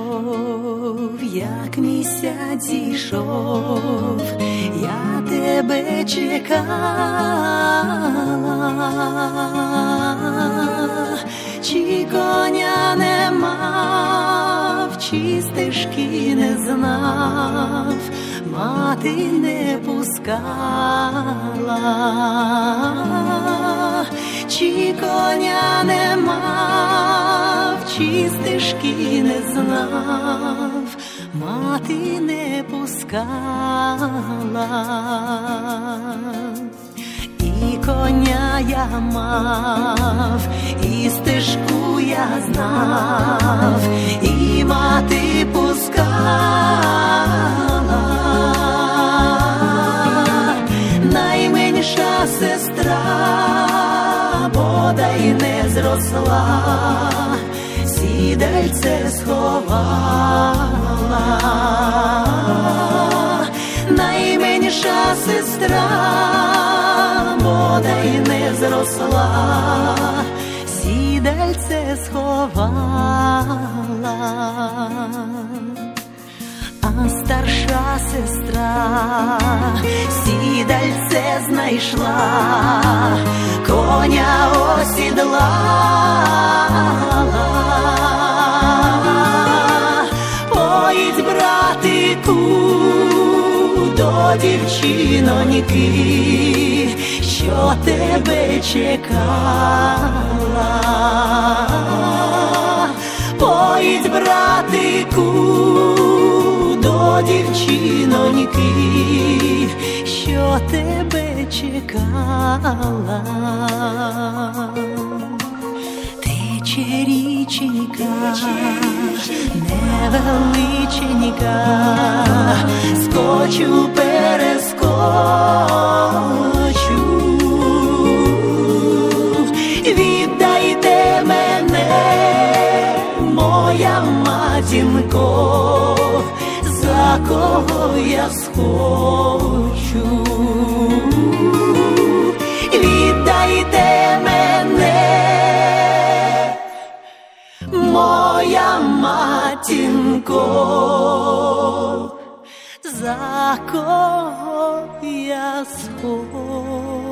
прийшов, як місяць зійшов, я тебе чекала, чи коня не мав, чи стежки не знав, мати не пускала, чи коня не мав, чи стежки не знав, мати не пускала. І коня я мав, і стежку я знав, і мати пускала. Найменша сестра бодай не зросла, сідальце сховала. Найменша сестра бодай не зросла, сідальце сховала. А старша сестра сідальце знайшла, коня осідлала. Поїдь, братику, до дівчиноньки, що тебе чекала. Поїдь, братику, до дівчиноньки, що тебе чекала. Тече річенька, невеличенька, скочу, перескочу. Віддайте мене, моя матінко, за кого я схочу. Віддайте мене, моя матінко, за кого я схочу.